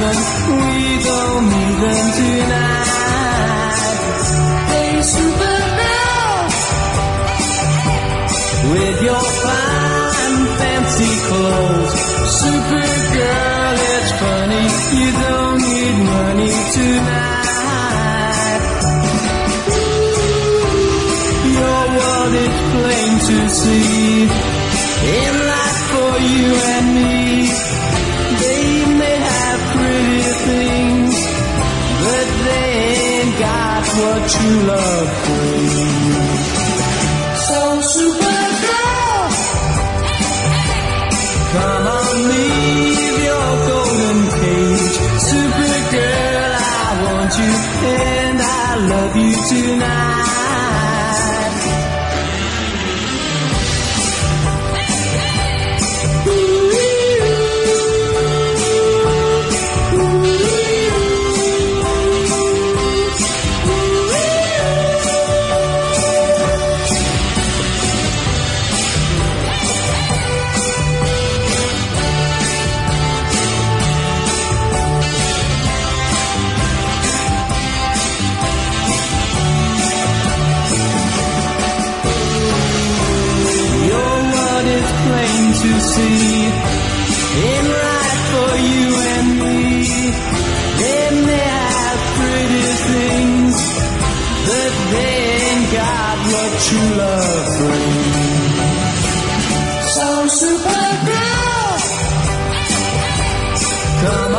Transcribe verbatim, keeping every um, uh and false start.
but we don't need them tonight. Hey, Supergirl, with your fine fancy clothes, Supergirl, it's funny, you don't need money tonight. Your world is plain to see, in life for you and me. They may have pretty things, but they ain't got what true love brings. So Supergirl, come on, leave your golden cage. Supergirl, I want you and I love you tonight. To see in life for you and me. They may have pretty things, but they ain't got what true love brings. So Supergirl, come on.